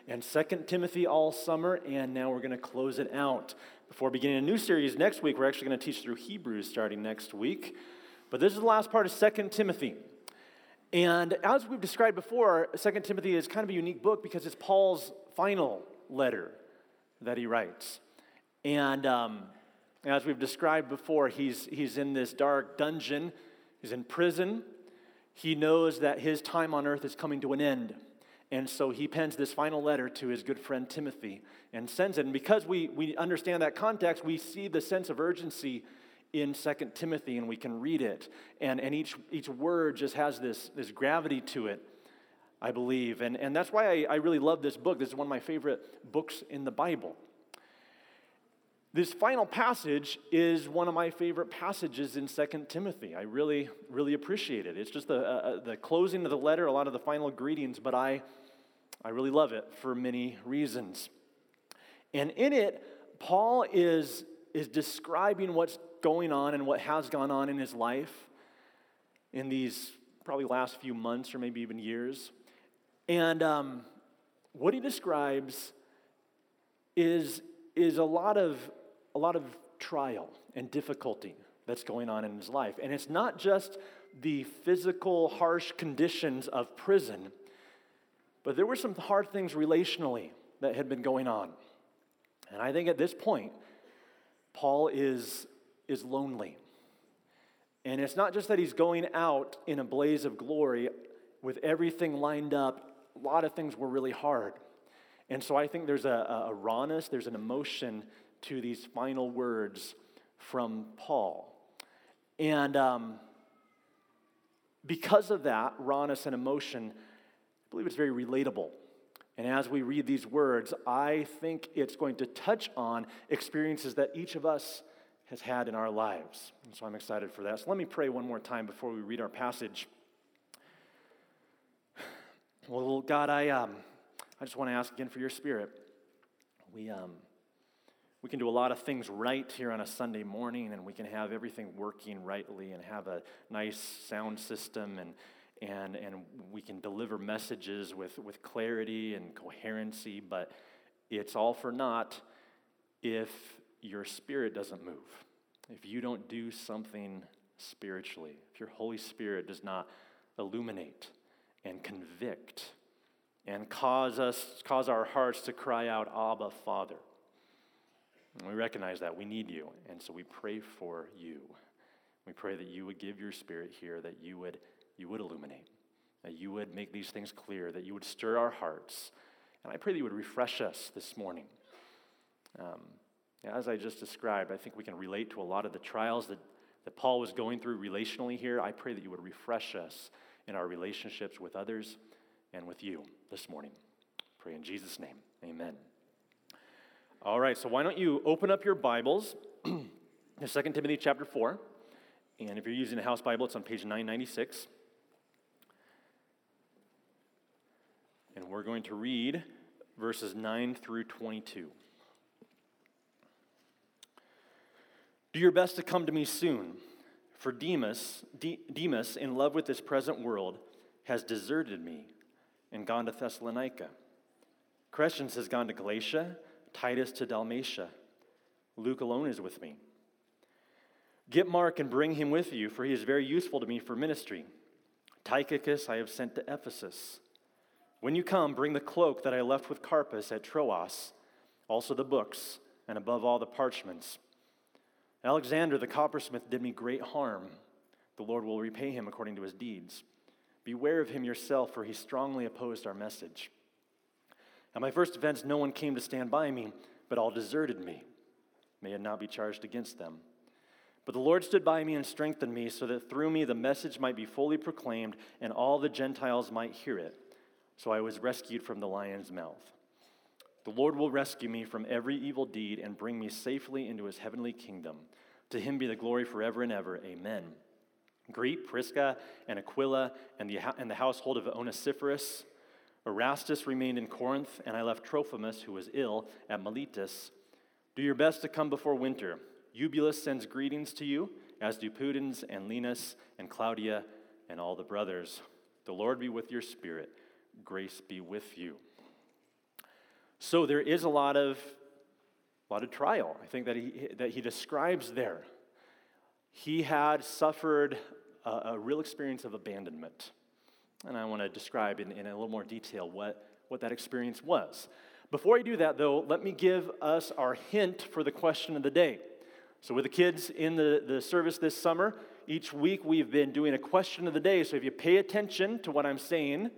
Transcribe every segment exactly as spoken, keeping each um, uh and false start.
and Second Timothy all summer, and now we're going to close it out. Before beginning a new series next week, we're actually going to teach through Hebrews starting next week. But this is the last part of Second Timothy. And as we've described before, Second Timothy is kind of a unique book because it's Paul's final letter that he writes. And um, as we've described before, he's, he's in this dark dungeon. He's in prison. He knows that his time on earth is coming to an end. And so he pens this final letter to his good friend Timothy and sends it. And because we, we understand that context, we see the sense of urgency in Second Timothy, and we can read it. And, and each, each word just has this, this gravity to it, I believe. And, and that's why I, I really love this book. This is one of my favorite books in the Bible. This final passage is one of my favorite passages in Second Timothy. I really, really appreciate it. It's just the uh, the closing of the letter, a lot of the final greetings, but I, I really love it for many reasons. And in it, Paul is, is describing what's going on and what has gone on in his life in these probably last few months or maybe even years. And um, what he describes is, is a lot of a lot of trial and difficulty that's going on in his life. And it's not just the physical, harsh conditions of prison, but there were some hard things relationally that had been going on. And I think at this point, Paul is, is lonely. And it's not just that he's going out in a blaze of glory with everything lined up. A lot of things were really hard. And so I think there's a, a rawness, there's an emotion to these final words from Paul. And um, because of that rawness and emotion, I believe it's very relatable. And as we read these words, I think it's going to touch on experiences that each of us has had in our lives. And so I'm excited for that. So let me pray one more time before we read our passage. Well, God, I um, I just want to ask again for your Spirit. We um. We can do a lot of things right here on a Sunday morning, and we can have everything working rightly and have a nice sound system, and and and we can deliver messages with, with clarity and coherency, but it's all for naught if your Spirit doesn't move, if you don't do something spiritually, if your Holy Spirit does not illuminate and convict and cause us, cause our hearts to cry out, Abba, Father. And we recognize that we need you, and so we pray for you. We pray that you would give your Spirit here, that you would you would illuminate, that you would make these things clear, that you would stir our hearts. And I pray that you would refresh us this morning. Um, as I just described, I think we can relate to a lot of the trials that, that Paul was going through relationally here. I pray that you would refresh us in our relationships with others and with you this morning. Pray in Jesus' name, amen. All right, so why don't you open up your Bibles to Second Timothy chapter four. And if you're using a house Bible, it's on page nine ninety-six. And we're going to read verses nine through twenty-two. Do your best to come to me soon, for Demas, De- Demas, in love with this present world, has deserted me and gone to Thessalonica. Crescens has gone to Galatia, Titus to Dalmatia. Luke alone is with me. Get Mark and bring him with you, for he is very useful to me for ministry. Tychicus I have sent to Ephesus. When you come, bring the cloak that I left with Carpus at Troas, also the books, and above all the parchments. Alexander the coppersmith did me great harm. The Lord will repay him according to his deeds. Beware of him yourself, for he strongly opposed our message. At my first offense, no one came to stand by me, but all deserted me. May it not be charged against them. But the Lord stood by me and strengthened me, so that through me the message might be fully proclaimed, and all the Gentiles might hear it. So I was rescued from the lion's mouth. The Lord will rescue me from every evil deed and bring me safely into his heavenly kingdom. To him be the glory forever and ever. Amen. Greet Prisca and Aquila and the, and the household of Onesiphorus. Erastus remained in Corinth, and I left Trophimus, who was ill, at Miletus. Do your best to come before winter. Eubulus sends greetings to you, as do Pudens and Linus and Claudia and all the brothers. The Lord be with your spirit. Grace be with you. So there is a lot of, a lot of trial, I think, that he, that he describes there. He had suffered a, a real experience of abandonment. And I want to describe in, in a little more detail what, what that experience was. Before I do that, though, let me give us our hint for the question of the day. So with the kids in the, the service this summer, each week we've been doing a question of the day. So if you pay attention to what I'm saying,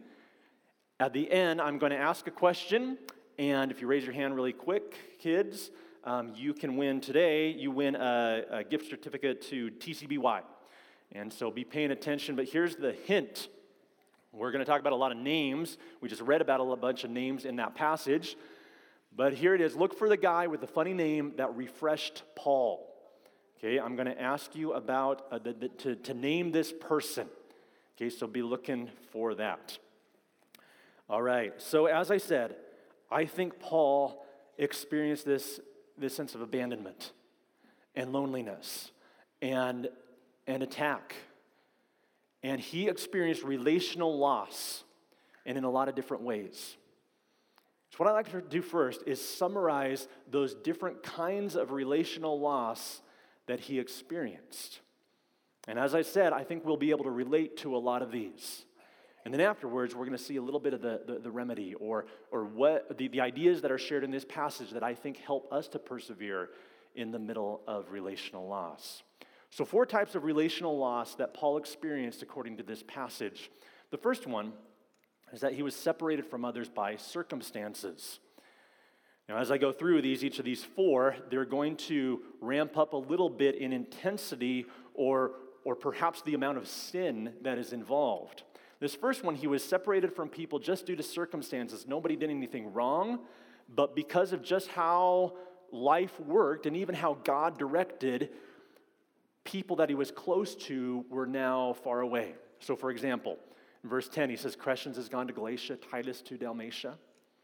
at the end I'm going to ask a question. And if you raise your hand really quick, kids, um, you can win today. You win a, a gift certificate to T C B Y. And so be paying attention. But here's the hint. We're going to talk about a lot of names. We just read about a bunch of names in that passage. But here it is. Look for the guy with the funny name that refreshed Paul. Okay, I'm going to ask you about, uh, the, the, to, to name this person. Okay, so be looking for that. All right, so as I said, I think Paul experienced this, this sense of abandonment and loneliness and, and attack. And he experienced relational loss, and in a lot of different ways. So what I'd like to do first is summarize those different kinds of relational loss that he experienced. And as I said, I think we'll be able to relate to a lot of these. And then afterwards, we're going to see a little bit of the, the, the remedy or, or what the, the ideas that are shared in this passage that I think help us to persevere in the middle of relational loss. So four types of relational loss that Paul experienced according to this passage. The first one is that he was separated from others by circumstances. Now, as I go through these, each of these four, they're going to ramp up a little bit in intensity or, or perhaps the amount of sin that is involved. This first one, he was separated from people just due to circumstances. Nobody did anything wrong, but because of just how life worked and even how God directed, people that he was close to were now far away. So, for example, in verse ten, he says, Crescens has gone to Galatia, Titus to Dalmatia.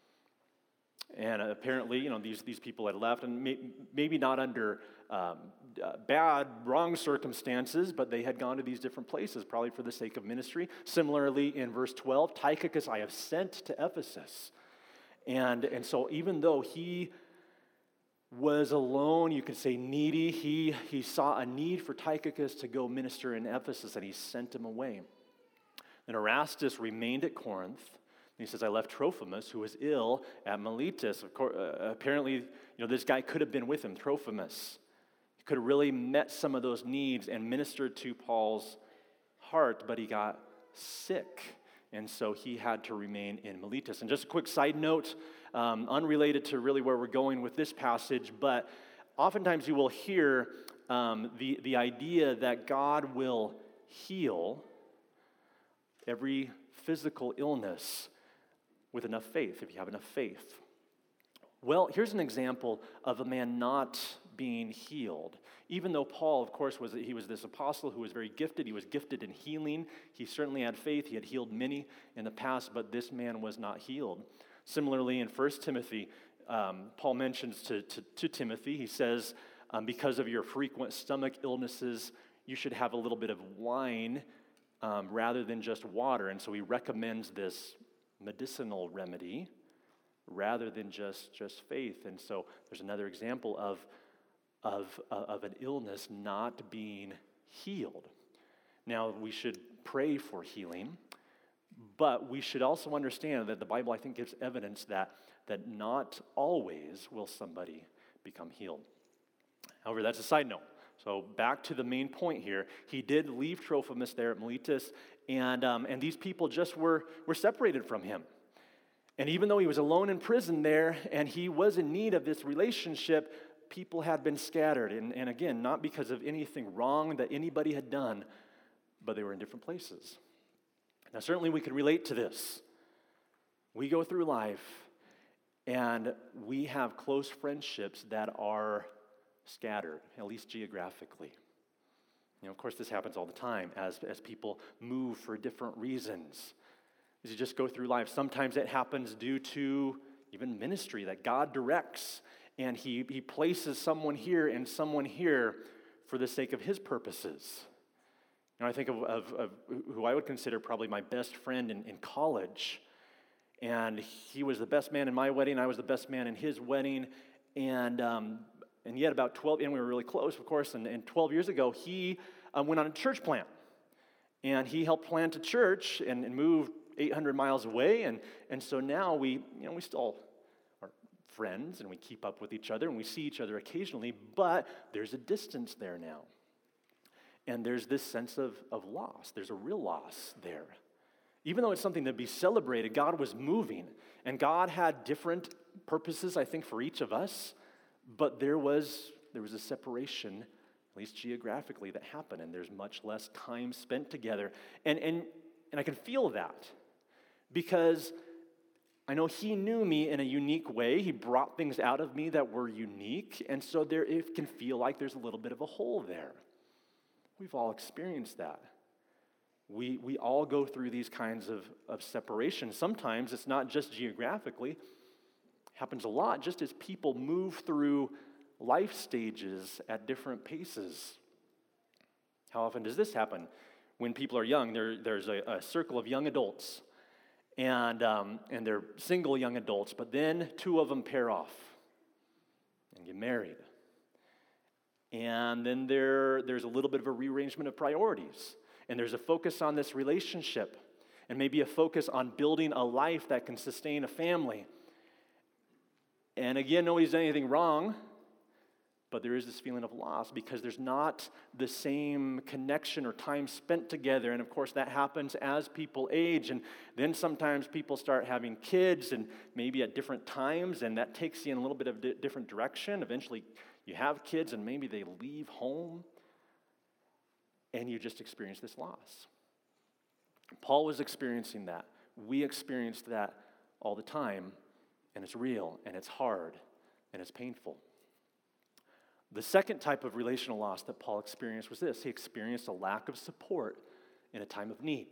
And apparently, you know, these, these people had left, and may, maybe not under um, uh, bad, wrong circumstances, but they had gone to these different places, probably for the sake of ministry. Similarly, in verse twelve, Tychicus I have sent to Ephesus. And, and so even though he was alone, you could say needy, he, he saw a need for Tychicus to go minister in Ephesus, and he sent him away. And Erastus remained at Corinth. And he says, I left Trophimus, who was ill, at Miletus. Of course, uh, apparently, you know, this guy could have been with him, Trophimus. He could have really met some of those needs and ministered to Paul's heart, but he got sick. And so he had to remain in Miletus. And just a quick side note, um, unrelated to really where we're going with this passage, but oftentimes you will hear um, the, the idea that God will heal every physical illness with enough faith, if you have enough faith. Well, here's an example of a man not being healed. Even though Paul, of course, was he was this apostle who was very gifted. He was gifted in healing. He certainly had faith. He had healed many in the past, but this man was not healed. Similarly, in First Timothy, um, Paul mentions to, to, to Timothy, he says, um, because of your frequent stomach illnesses, you should have a little bit of wine um, rather than just water. And so he recommends this medicinal remedy rather than just, just faith. And so there's another example of, of, uh, of an illness not being healed. Now, we should pray for healing, but we should also understand that the Bible, I think, gives evidence that, that not always will somebody become healed. However, that's a side note. So back to the main point here. He did leave Trophimus there at Miletus, and, um, and these people just were, were separated from him. And even though he was alone in prison there and he was in need of this relationship, people had been scattered. And, and again, not because of anything wrong that anybody had done, but they were in different places. Now, certainly we can relate to this. We go through life and we have close friendships that are scattered, at least geographically. You know, of course, this happens all the time as, as people move for different reasons. As you just go through life, sometimes it happens due to even ministry that God directs, and he, he places someone here and someone here for the sake of his purposes. You know, I think of, of, of who I would consider probably my best friend in, in college, And he was the best man in my wedding. I was the best man in his wedding. And um, and yet about twelve, and we were really close, of course, and, and twelve years ago, he um, went on a church plant. And he helped plant a church and, and moved eight hundred miles away. And, and so now we, you know, we still are friends, and we keep up with each other, and we see each other occasionally, but there's a distance there now. And there's this sense of, of loss. There's a real loss there. Even though it's something to be celebrated, God was moving, and God had different purposes, I think, for each of us, but there was there was a separation, at least geographically, that happened, and there's much less time spent together. And and and I can feel that, because I know he knew me in a unique way. He brought things out of me that were unique, and so there it can feel like there's a little bit of a hole there. We've all experienced that. We we all go through these kinds of, of separations. Sometimes it's not just geographically. It happens a lot just as people move through life stages at different paces. How often does this happen? When people are young, there, there's a, a circle of young adults, and, um, and they're single young adults, but then two of them pair off and get married. And then there, there's a little bit of a rearrangement of priorities. And there's a focus on this relationship, and maybe a focus on building a life that can sustain a family. And again, nobody's done anything wrong, but there is this feeling of loss because there's not the same connection or time spent together. And of course, that happens as people age. And then sometimes people start having kids, and maybe at different times, and that takes you in a little bit of a different direction. Eventually, you have kids, and maybe they leave home, and you just experience this loss. Paul was experiencing that. We experienced that all the time, and it's real, and it's hard, and it's painful. The second type of relational loss that Paul experienced was this. He experienced a lack of support in a time of need.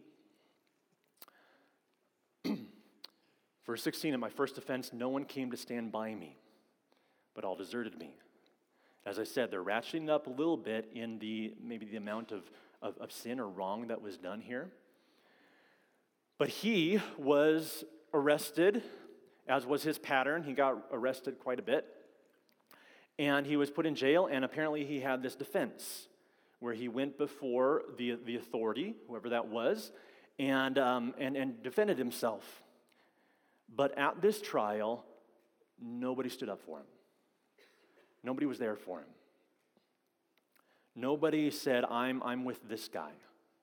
Verse sixteen, at my first offense, no one came to stand by me, but all deserted me. As I said, they're ratcheting up a little bit in the maybe the amount of, of, of sin or wrong that was done here. But he was arrested, as was his pattern. He got arrested quite a bit. And he was put in jail, and apparently he had this defense where he went before the, the authority, whoever that was, and, um, and, and defended himself. But at this trial, nobody stood up for him. Nobody was there for him. Nobody said, I'm, I'm with this guy.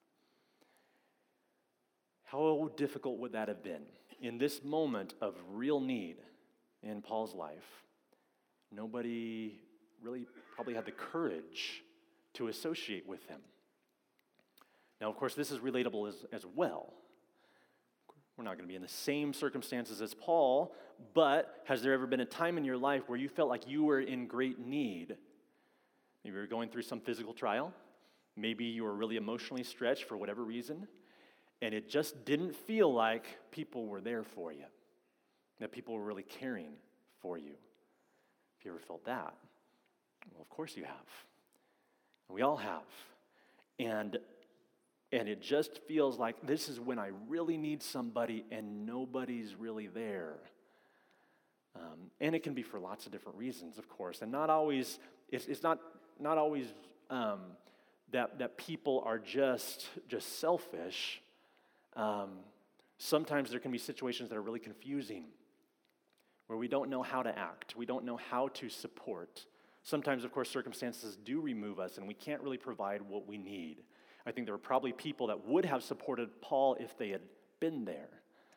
How difficult would that have been? In this moment of real need in Paul's life, nobody really probably had the courage to associate with him. Now, of course, this is relatable as, as well. We're not going to be in the same circumstances as Paul, but has there ever been a time in your life where you felt like you were in great need? Maybe you were going through some physical trial. Maybe you were really emotionally stretched for whatever reason, and it just didn't feel like people were there for you, that people were really caring for you. If you ever felt that, well, of course you have. We all have. And And it just feels like this is when I really need somebody and nobody's really there. Um, and it can be for lots of different reasons, of course. And not always, it's, it's not not always um, that, that people are just, just selfish. Um, sometimes there can be situations that are really confusing, where we don't know how to act. We don't know how to support. Sometimes, of course, circumstances do remove us, and we can't really provide what we need. I think there were probably people that would have supported Paul if they had been there.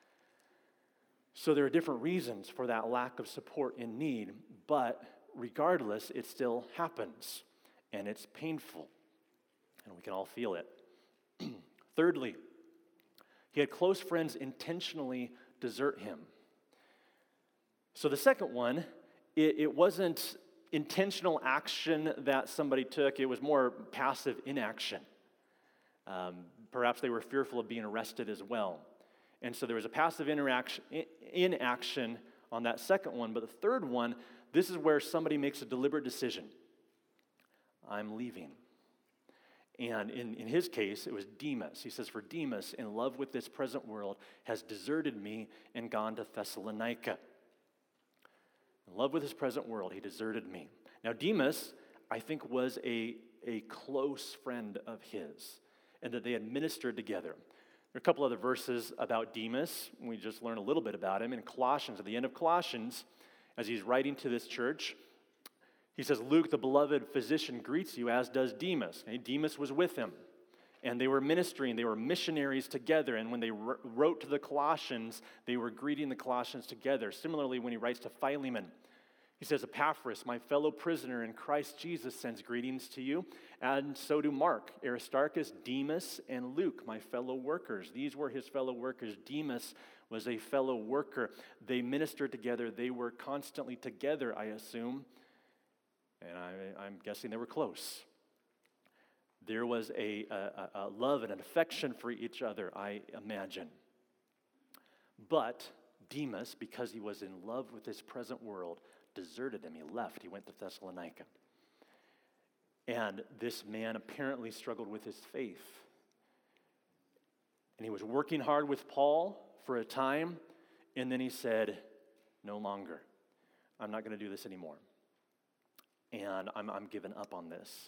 So there are different reasons for that lack of support in need, but regardless, it still happens, and it's painful, and we can all feel it. Thirdly, he had close friends intentionally desert him. So the second one, it, it wasn't intentional action that somebody took, it was more passive inaction. Um, perhaps they were fearful of being arrested as well. And so there was a passive interaction, inaction on that second one. But the third one, this is where somebody makes a deliberate decision. I'm leaving. And in, in his case, it was Demas. He says, for Demas, in love with this present world, has deserted me and gone to Thessalonica. In love with his present world, he deserted me. Now, Demas, I think, was a, a close friend of his, and that they had ministered together. There are a couple other verses about Demas. We just learned a little bit about him. In Colossians, at the end of Colossians, as he's writing to this church, he says, Luke, the beloved physician, greets you, as does Demas. Okay, Demas was with him, and they were ministering. They were missionaries together, and when they wrote to the Colossians, they were greeting the Colossians together. Similarly, when he writes to Philemon, he says, Epaphras, my fellow prisoner in Christ Jesus, sends greetings to you, and so do Mark, Aristarchus, Demas, and Luke, my fellow workers. These were his fellow workers. Demas was a fellow worker. They ministered together. They were constantly together, I assume. And I, I'm guessing they were close. There was a, a, a love and an affection for each other, I imagine. But Demas, because he was in love with this present world, deserted him. He left. He went to Thessalonica. And this man apparently struggled with his faith. And he was working hard with Paul for a time, and then he said, no longer. I'm not going to do this anymore. And I'm, I'm giving up on this.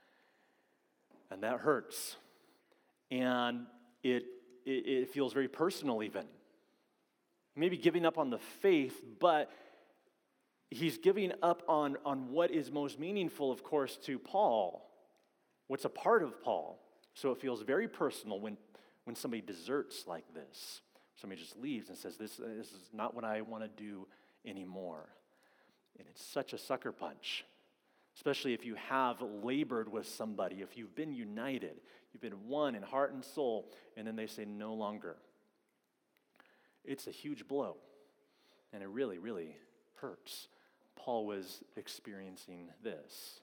And that hurts. And it, it, it feels very personal even. Maybe giving up on the faith, but he's giving up on, on what is most meaningful, of course, to Paul, what's a part of Paul. So it feels very personal when, when somebody deserts like this. Somebody just leaves and says, this, this is not what I want to do anymore. And it's such a sucker punch. Especially if you have labored with somebody, if you've been united, you've been one in heart and soul, and then they say no longer. It's a huge blow, and it really, really hurts. Paul was experiencing this.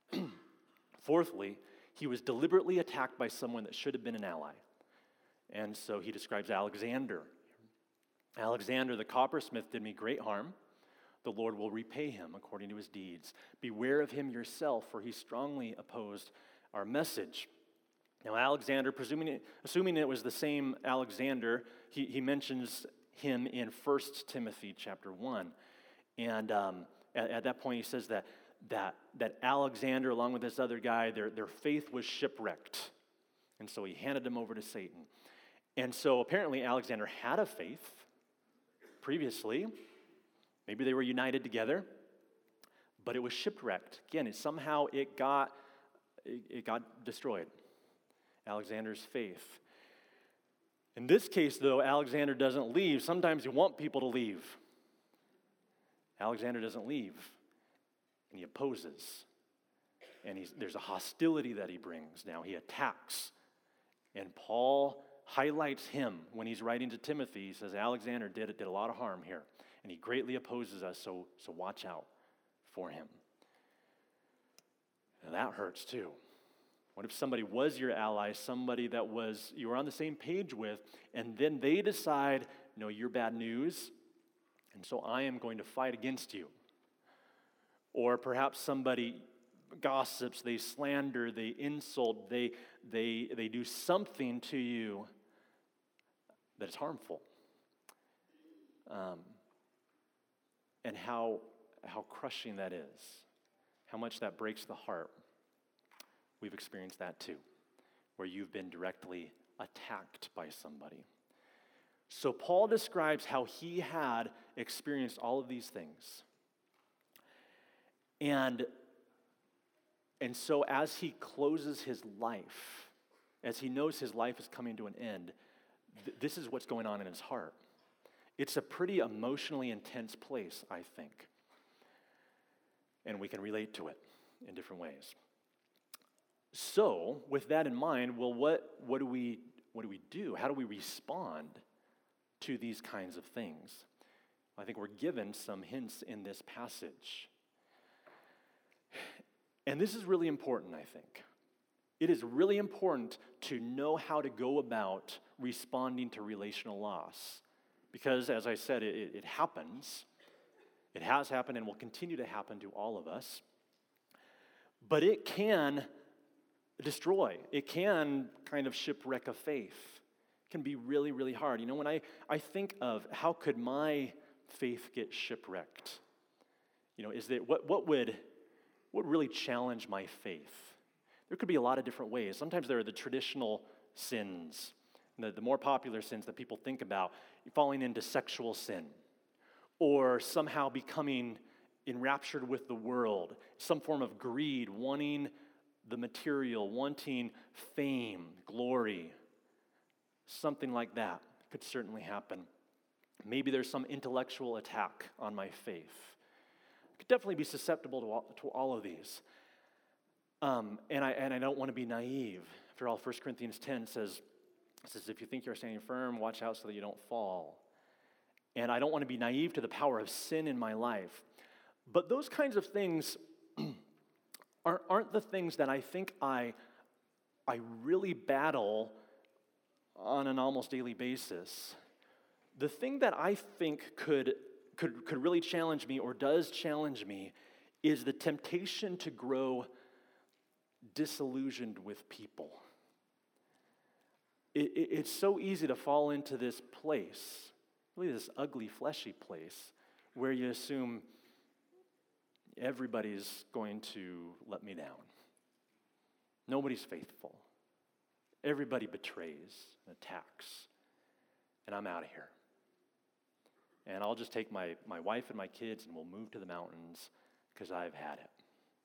Fourthly, he was deliberately attacked by someone that should have been an ally. And so he describes Alexander. Alexander the coppersmith did me great harm. The Lord will repay him according to his deeds. Beware of him yourself, for he strongly opposed our message. Now, Alexander, presuming it, assuming it was the same Alexander, he, he mentions him in First Timothy chapter one. And um, at, at that point, he says that, that, that Alexander, along with this other guy, their, their faith was shipwrecked. And so he handed them over to Satan. And so apparently Alexander had a faith previously. Maybe they were united together, but it was shipwrecked. Again, it, somehow it got, it, it got destroyed. Alexander's faith. In this case, though, Alexander doesn't leave. Sometimes you want people to leave. Alexander doesn't leave, and he opposes. And he's, there's a hostility that he brings now. He attacks. And Paul highlights him when he's writing to Timothy. He says, Alexander did, did a lot of harm here. And he greatly opposes us, so, so watch out for him. And that hurts too. What if somebody was your ally, somebody that was you were on the same page with, and then they decide, no, you're bad news, and so I am going to fight against you. Or perhaps somebody gossips, they slander, they insult, they, they, they do something to you that is harmful. Um, and how, how crushing that is, how much that breaks the heart. We've experienced that too, where you've been directly attacked by somebody. So Paul describes how he had experienced all of these things. And, and so as he closes his life, as he knows his life is coming to an end, th- this is what's going on in his heart. It's a pretty emotionally intense place, I think. And we can relate to it in different ways. So, with that in mind, well, what, what do we what do we do? How do we respond to these kinds of things? I think we're given some hints in this passage. And this is really important, I think. It is really important to know how to go about responding to relational loss. Because, as I said, it, it happens. It has happened and will continue to happen to all of us. But it can destroy. It can kind of shipwreck a faith. It can be really, really hard. You know, when I, I think of how could my faith get shipwrecked, you know, is that what, what would what would really challenge my faith? There could be a lot of different ways. Sometimes there are the traditional sins, the, the more popular sins that people think about, falling into sexual sin, or somehow becoming enraptured with the world, some form of greed, wanting the material, wanting fame, glory, something like that could certainly happen. Maybe there's some intellectual attack on my faith. I could definitely be susceptible to all, to all of these. Um, and I and I don't want to be naive. After all, First Corinthians ten says, says, if you think you're standing firm, watch out so that you don't fall. And I don't want to be naive to the power of sin in my life. But those kinds of things aren't, aren't the things that I think I, I really battle on an almost daily basis. The thing that I think could, could, could really challenge me or does challenge me is the temptation to grow disillusioned with people. It, it, it's so easy to fall into this place, really this ugly, fleshy place, where you assume everybody's going to let me down. Nobody's faithful. Everybody betrays and attacks. And I'm out of here. And I'll just take my, my wife and my kids and we'll move to the mountains because I've had it.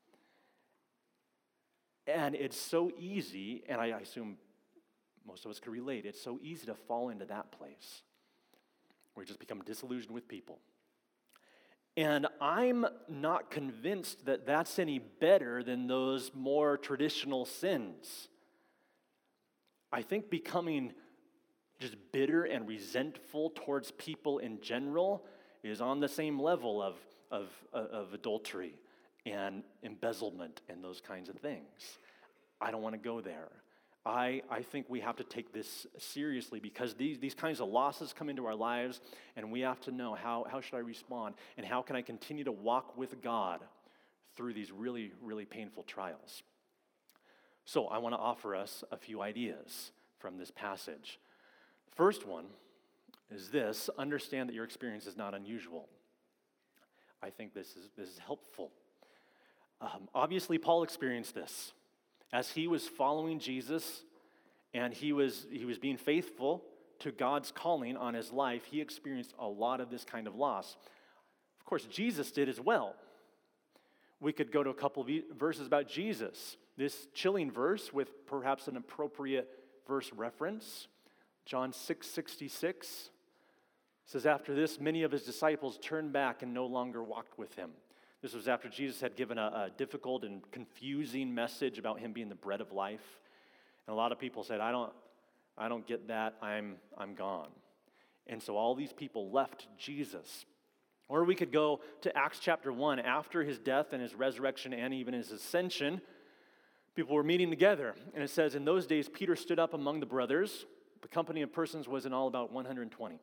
And it's so easy, and I, I assume most of us can relate, it's so easy to fall into that place where you just become disillusioned with people. And I'm not convinced that that's any better than those more traditional sins. I think becoming just bitter and resentful towards people in general is on the same level of, of, of adultery and embezzlement and those kinds of things. I don't want to go there. I, I think we have to take this seriously because these, these kinds of losses come into our lives and we have to know how, how should I respond and how can I continue to walk with God through these really, really painful trials. So I want to offer us a few ideas from this passage. First one is this: understand that your experience is not unusual. I think this is, this is helpful. Um, obviously, Paul experienced this. As he was following Jesus and he was, he was being faithful to God's calling on his life, he experienced a lot of this kind of loss. Of course, Jesus did as well. We could go to a couple of verses about Jesus. This chilling verse with perhaps an appropriate verse reference. John six sixty-six says, after this, many of his disciples turned back and no longer walked with him. This was after Jesus had given a, a difficult and confusing message about him being the bread of life. And a lot of people said, I don't, I don't get that, I'm, I'm gone. And so all these people left Jesus. Or we could go to Acts chapter one. After his death and his resurrection and even his ascension, people were meeting together. And it says, in those days, Peter stood up among the brothers. The company of persons was in all about one hundred twenty.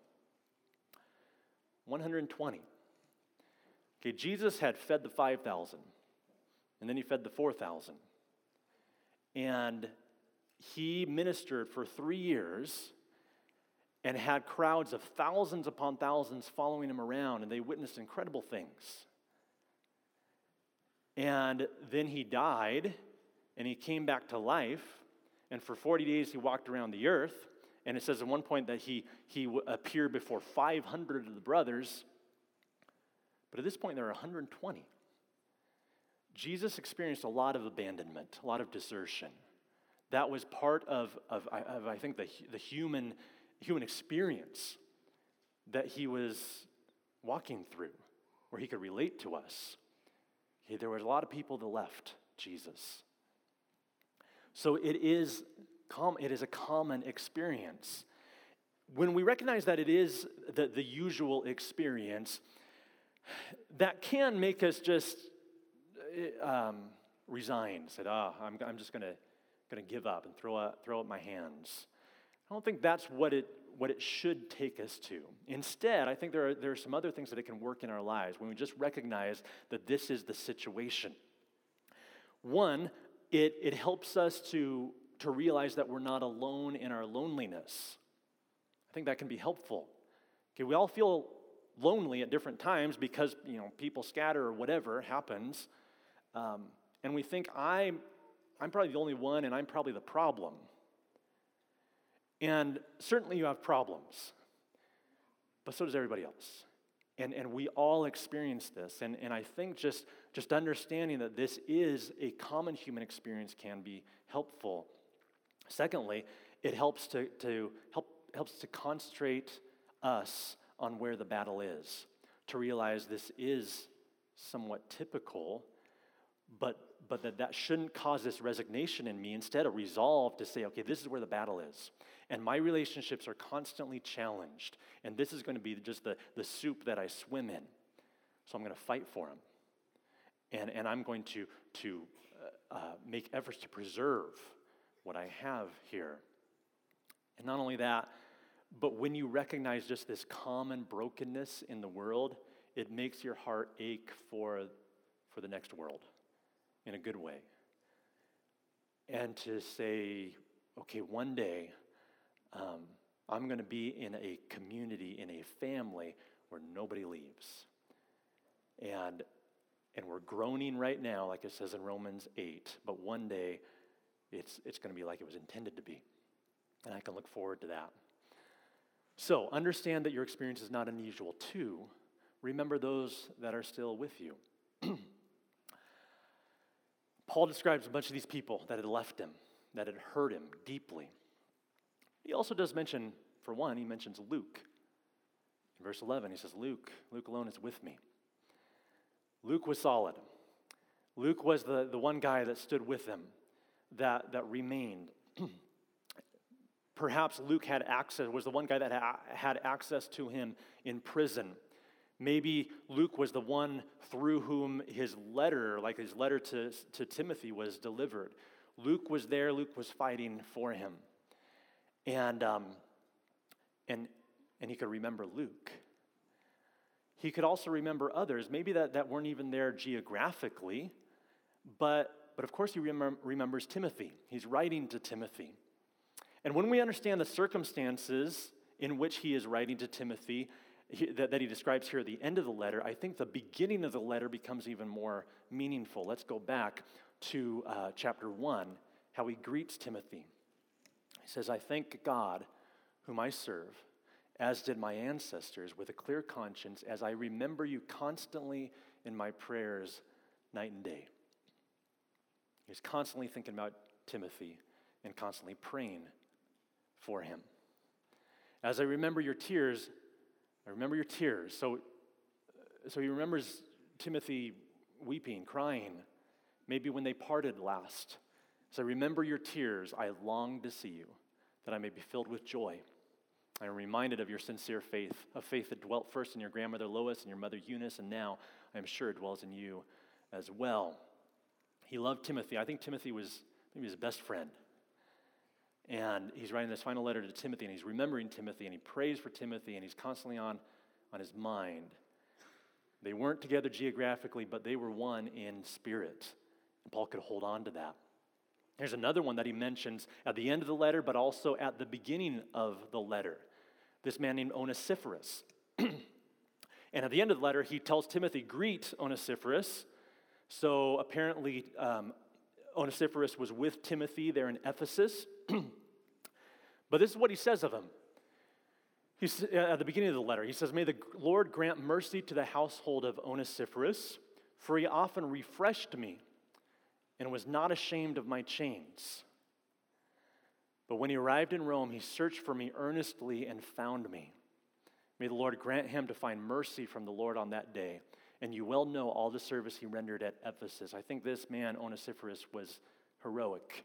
one hundred twenty. Okay, Jesus had fed the five thousand, and then he fed the four thousand. And he ministered for three years and had crowds of thousands upon thousands following him around, and they witnessed incredible things. And then he died, and he came back to life, and for forty days he walked around the earth, and it says at one point that he, he appeared before five hundred of the brothers. But at this point, there are one hundred twenty. Jesus experienced a lot of abandonment, a lot of desertion. That was part of, of, of I think, the, the human, human experience that he was walking through, where he could relate to us. Okay, there was a lot of people that left Jesus. So it is, com- it is a common experience. When we recognize that it is the, the usual experience, that can make us just um, resign. Said, "Ah, oh, I'm, I'm just going to going to give up and throw up, throw up my hands." I don't think that's what it what it should take us to. Instead, I think there are there are some other things that it can work in our lives when we just recognize that this is the situation. One, it, it helps us to, to realize that we're not alone in our loneliness. I think that can be helpful. Okay, we all feel lonely at different times because, you know, people scatter or whatever happens. Um, and we think, I'm, I'm probably the only one and I'm probably the problem. And certainly you have problems, but so does everybody else. And, and we all experience this. And, and I think just, just understanding that this is a common human experience can be helpful. Secondly, it helps to, to help helps to concentrate us on where the battle is, to realize this is somewhat typical, but, but that that shouldn't cause this resignation in me. Instead, a resolve to say, okay, this is where the battle is. And my relationships are constantly challenged. And this is going to be just the, the soup that I swim in. So I'm going to fight for them. And, and I'm going to, to uh, uh, make efforts to preserve what I have here. And not only that, but when you recognize just this common brokenness in the world, it makes your heart ache for, for the next world in a good way. And to say, okay, one day, um, I'm going to be in a community, in a family where nobody leaves. And, and we're groaning right now, like it says in Romans eight, but one day it's, it's going to be like it was intended to be. And I can look forward to that. So understand that your experience is not unusual. Two, remember those that are still with you. Paul describes a bunch of these people that had left him, that had hurt him deeply. He also does mention, for one, he mentions Luke. In verse eleven, he says, Luke, Luke alone is with me. Luke was solid. Luke was the, the one guy that stood with him, that, that remained. Perhaps Luke had access, was the one guy that ha- had access to him in prison. Maybe Luke was the one through whom his letter, like his letter to, to Timothy, was delivered. Luke was there. Luke was fighting for him. And, um, and, and he could remember Luke. He could also remember others, maybe that, that weren't even there geographically, but, but of course he remem- remembers Timothy. He's writing to Timothy. And when we understand the circumstances in which he is writing to Timothy, he, that, that he describes here at the end of the letter, I think the beginning of the letter becomes even more meaningful. Let's go back to uh, chapter one, how he greets Timothy. He says, I thank God, whom I serve, as did my ancestors, with a clear conscience, as I remember you constantly in my prayers night and day. He was constantly thinking about Timothy and constantly praying for him. As I remember your tears, I remember your tears. So, so he remembers Timothy weeping, crying, maybe when they parted last. So I remember your tears. I long to see you, that I may be filled with joy. I am reminded of your sincere faith, a faith that dwelt first in your grandmother Lois and your mother Eunice, and now I am sure dwells in you as well. He loved Timothy. I think Timothy was maybe his best friend. And he's writing this final letter to Timothy, and he's remembering Timothy, and he prays for Timothy, and he's constantly on, on his mind. They weren't together geographically, but they were one in spirit. And Paul could hold on to that. There's another one that he mentions at the end of the letter, but also at the beginning of the letter. This man named Onesiphorus. And at the end of the letter, he tells Timothy, greet Onesiphorus. So apparently, um, Onesiphorus was with Timothy there in Ephesus. But this is what he says of him. He's, at the beginning of the letter, he says, may the Lord grant mercy to the household of Onesiphorus, for he often refreshed me and was not ashamed of my chains. But when he arrived in Rome, he searched for me earnestly and found me. May the Lord grant him to find mercy from the Lord on that day. And you well know all the service he rendered at Ephesus. I think this man, Onesiphorus, was heroic.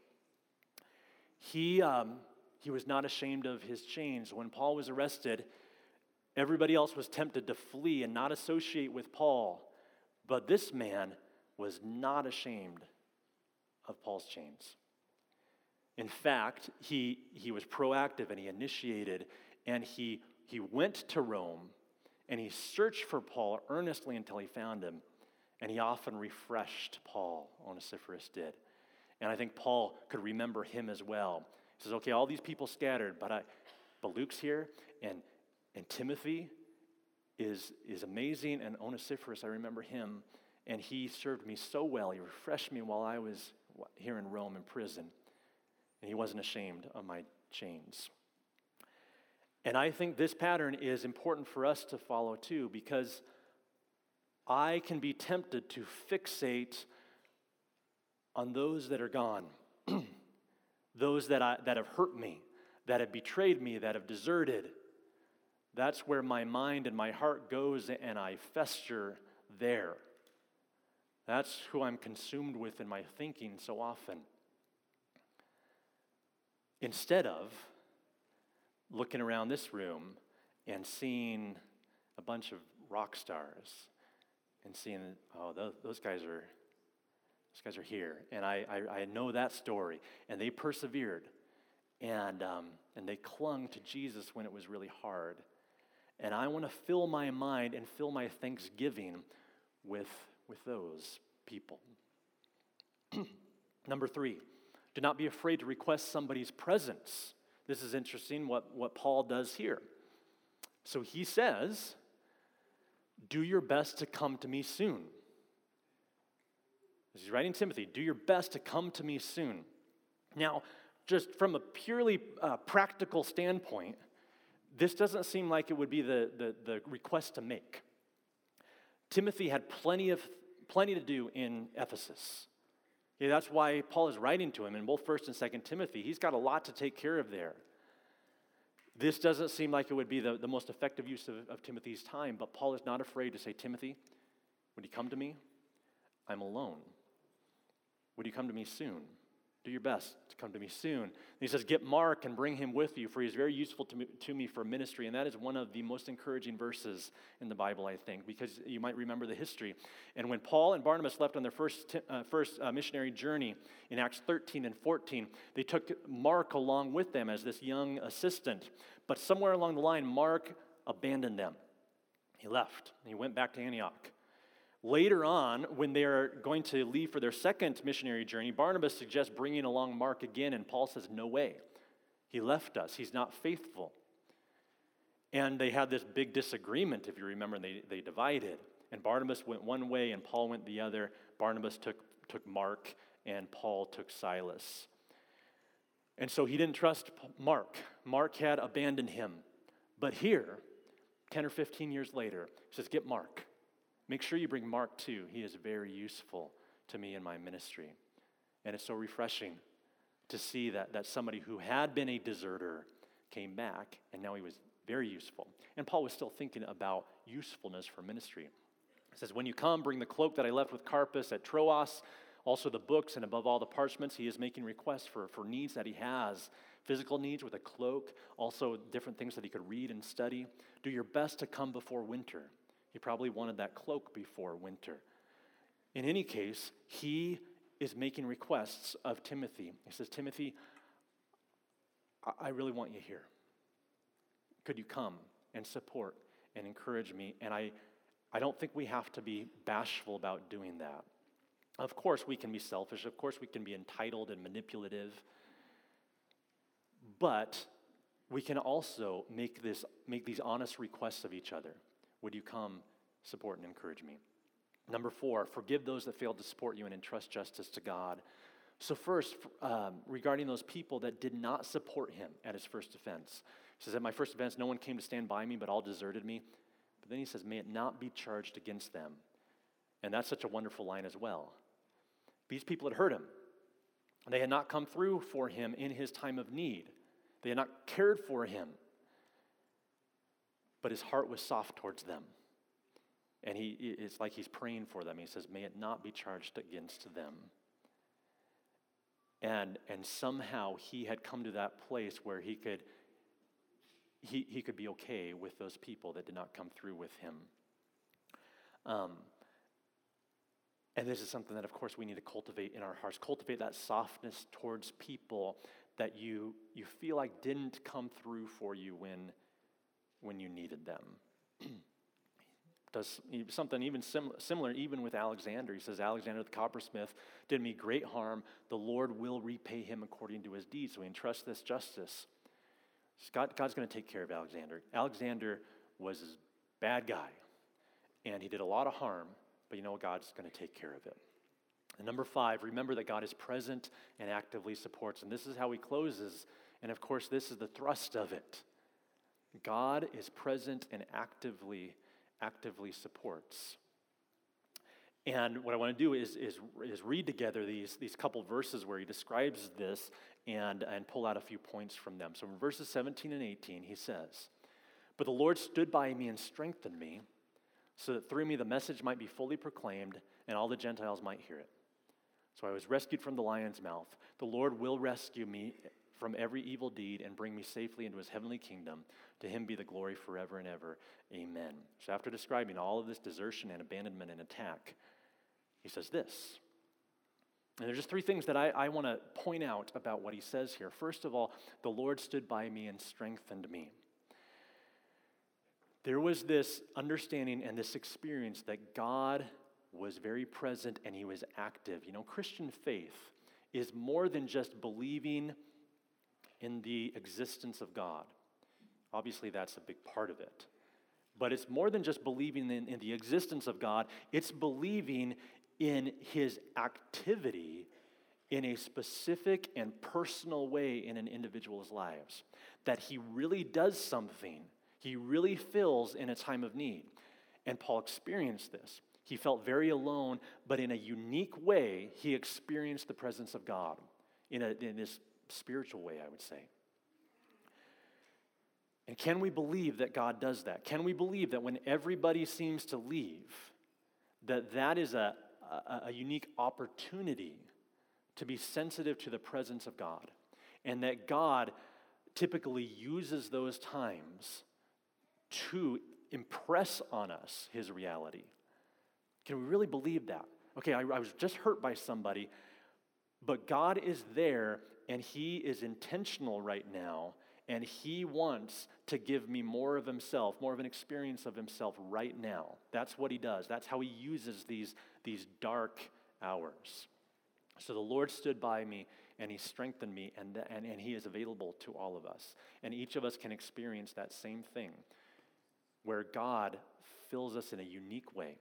He, um, he was not ashamed of his chains. When Paul was arrested, everybody else was tempted to flee and not associate with Paul. But this man was not ashamed of Paul's chains. In fact, he, he was proactive and he initiated and he, he went to Rome and he searched for Paul earnestly until he found him. And he often refreshed Paul, Onesiphorus did. And I think Paul could remember him as well. He says, okay, all these people scattered, but I, but Luke's here, and and Timothy is is amazing, and Onesiphorus, I remember him, and he served me so well. He refreshed me while I was here in Rome in prison, and he wasn't ashamed of my chains. And I think this pattern is important for us to follow too, because I can be tempted to fixate on those that are gone, those that I, that have hurt me, that have betrayed me, that have deserted. That's where my mind and my heart goes, and I fester there. That's who I'm consumed with in my thinking so often. Instead of looking around this room and seeing a bunch of rock stars and seeing, oh, those, those guys are, those guys are here, and I, I, I know that story, and they persevered, and um, and they clung to Jesus when it was really hard, and I want to fill my mind and fill my thanksgiving with with those people. Number three, do not be afraid to request somebody's presence. This is interesting what, what Paul does here. So he says, do your best to come to me soon. As he's writing Timothy, do your best to come to me soon. Now, just from a purely uh, practical standpoint, this doesn't seem like it would be the, the, the request to make. Timothy had plenty of plenty to do in Ephesus. Okay, that's why Paul is writing to him in both First and Second Timothy. He's got a lot to take care of there. This doesn't seem like it would be the, the most effective use of, of Timothy's time, but Paul is not afraid to say, Timothy, would you come to me? I'm alone. Would you come to me soon? Do your best to come to me soon. And he says, get Mark and bring him with you, for he is very useful to me, to me for ministry. And that is one of the most encouraging verses in the Bible, I think, because you might remember the history. And when Paul and Barnabas left on their first, uh, first uh, missionary journey in Acts thirteen and fourteen, they took Mark along with them as this young assistant. But somewhere along the line, Mark abandoned them. He left. He went back to Antioch. Later on, when they're going to leave for their second missionary journey, Barnabas suggests bringing along Mark again, and Paul says, no way. He left us. He's not faithful. And they had this big disagreement, if you remember, they, they divided. And Barnabas went one way, and Paul went the other. Barnabas took, took Mark, and Paul took Silas. And so he didn't trust Mark. Mark had abandoned him. But here, ten or fifteen years later, he says, get Mark. Make sure you bring Mark too. He is very useful to me in my ministry. And it's so refreshing to see that, that somebody who had been a deserter came back, and now he was very useful. And Paul was still thinking about usefulness for ministry. He says, when you come, bring the cloak that I left with Carpus at Troas, also the books, and above all the parchments. He is making requests for, for needs that he has, physical needs with a cloak, also different things that he could read and study. Do your best to come before winter. He probably wanted that cloak before winter. In any case, he is making requests of Timothy. He says, Timothy, I really want you here. Could you come and support and encourage me? And I, I don't think we have to be bashful about doing that. Of course, we can be selfish. Of course, we can be entitled and manipulative. But we can also make this, make these honest requests of each other. Would you come, support, and encourage me? Number four, forgive those that failed to support you and entrust justice to God. So first, um, regarding those people that did not support him at his first offense. He says, at my first offense, no one came to stand by me, but all deserted me. But then he says, may it not be charged against them. And that's such a wonderful line as well. These people had hurt him. They had not come through for him in his time of need. They had not cared for him. But his heart was soft towards them. And he it's like he's praying for them. He says, may it not be charged against them. And, and somehow he had come to that place where he could, he, he could be okay with those people that did not come through with him. Um, and this is something that, of course, we need to cultivate in our hearts. Cultivate that softness towards people that you, you feel like didn't come through for you when when you needed them. does something even sim- similar even with Alexander. He says, Alexander the coppersmith did me great harm. The Lord will repay him according to his deeds. So he entrusts this justice. God, God's going to take care of Alexander. Alexander was a bad guy, and he did a lot of harm, but you know what? God's going to take care of it. And number five, remember that God is present and actively supports. And this is how he closes. And of course, this is the thrust of it. God is present and actively, actively supports. And what I want to do is, is, is read together these, these couple verses where he describes this and, and pull out a few points from them. So in verses seventeen and eighteen, he says, "But the Lord stood by me and strengthened me, so that through me the message might be fully proclaimed and all the Gentiles might hear it. So I was rescued from the lion's mouth. The Lord will rescue me from every evil deed and bring me safely into his heavenly kingdom. To him be the glory forever and ever. Amen." So after describing all of this desertion and abandonment and attack, he says this. And there's just three things that I, I want to point out about what he says here. First of all, the Lord stood by me and strengthened me. There was this understanding and this experience that God was very present and he was active. You know, Christian faith is more than just believing in the existence of God. Obviously, that's a big part of it. But it's more than just believing in, in the existence of God. It's believing in his activity in a specific and personal way in an individual's lives. That he really does something. He really fills in a time of need. And Paul experienced this. He felt very alone, but in a unique way, he experienced the presence of God in, a, in this spiritual way, I would say. And can we believe that God does that? Can we believe that when everybody seems to leave, that that is a, a, a unique opportunity to be sensitive to the presence of God, and that God typically uses those times to impress on us his reality? Can we really believe that? Okay, I, I was just hurt by somebody, but God is there, and he is intentional right now, and he wants to give me more of himself, more of an experience of himself right now. That's what he does. That's how he uses these, these dark hours. So the Lord stood by me, and he strengthened me, and, and, and he is available to all of us. And each of us can experience that same thing, where God fills us in a unique way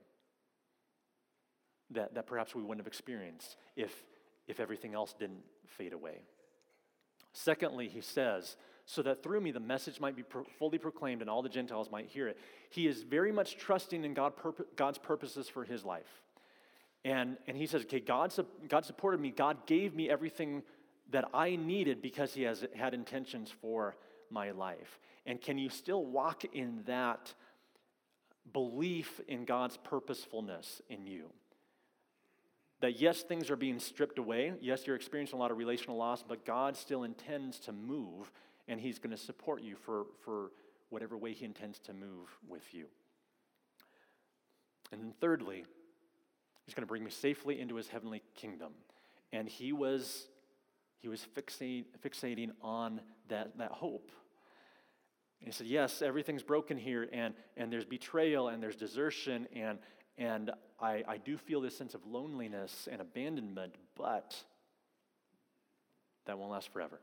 that, that perhaps we wouldn't have experienced if, if everything else didn't fade away. Secondly, he says, so that through me the message might be pro- fully proclaimed and all the Gentiles might hear it. He is very much trusting in God purpo- God's purposes for his life. And, and he says, okay, God, su- God supported me. God gave me everything that I needed because he has had intentions for my life. And can you still walk in that belief in God's purposefulness in you? That yes, things are being stripped away. Yes, you're experiencing a lot of relational loss, but God still intends to move, and he's going to support you for, for whatever way he intends to move with you. And then thirdly, he's going to bring me safely into his heavenly kingdom. And he was, he was fixate, fixating on that, that hope. And he said, yes, everything's broken here, and, and there's betrayal, and there's desertion, and, and I, I do feel this sense of loneliness and abandonment, but that won't last forever.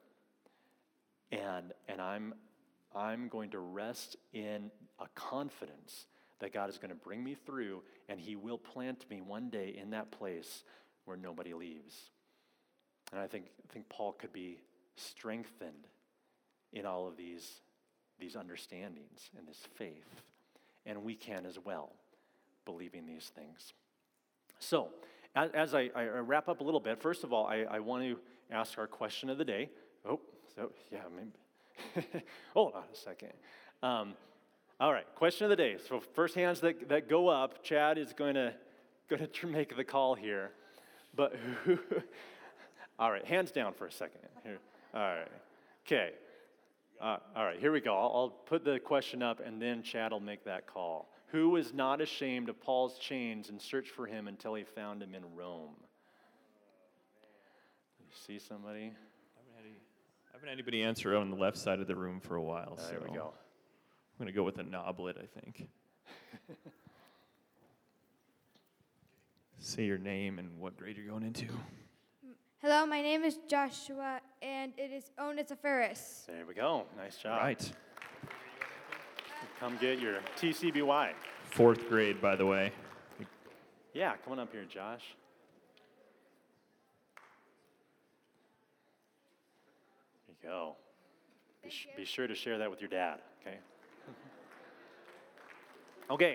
And, and I'm, I'm going to rest in a confidence that God is going to bring me through, and he will plant me one day in that place where nobody leaves. And I think, I think Paul could be strengthened in all of these, these understandings and this faith. And we can as well, believing these things. So, as, as I, I wrap up a little bit, first of all, I, I want to ask our question of the day. Oh, so, yeah, maybe. Hold on a second. Um, All right, question of the day. So first hands that, that go up, Chad is going to going to make the call here. But who, all right, hands down for a second. Here. All right, okay. Uh, all right, here we go. I'll, I'll put the question up, and then Chad will make that call. Who was not ashamed of Paul's chains and searched for him until he found him in Rome? You see somebody? I haven't had, any, I haven't had anybody answer on the left side of the room for a while. Uh, so there we go. I'm going to go with a noblet, I think. say your name and what grade you're going into. Hello, my name is Joshua, and it is Onus Ferris. There we go. Nice job. Right. Come get your T C B Y. Fourth grade, by the way. Yeah, come on up here, Josh. There you go. Be, sh- be sure to share that with your dad, okay? Okay.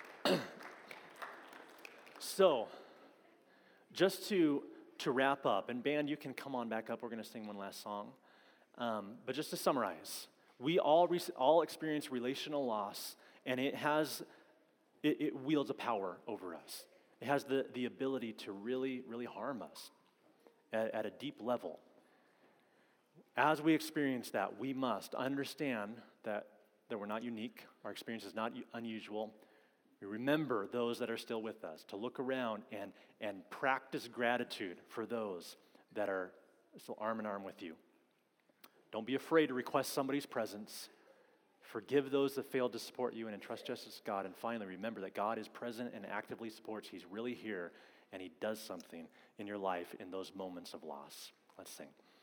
So, just to, to wrap up, and band, you can come on back up. We're going to sing one last song. Um, but just to summarize, we all re- all experience relational loss, and it has it, it wields a power over us. It has the, the ability to really, really harm us at, at a deep level. As we experience that, we must understand that, that we're not unique. Our experience is not u- unusual. We remember those that are still with us, to look around and, and practice gratitude for those that are still arm in arm with you. Don't be afraid to request somebody's presence. Forgive those that failed to support you and entrust justice to God. And finally, remember that God is present and actively supports. He's really here, and he does something in your life in those moments of loss. Let's sing.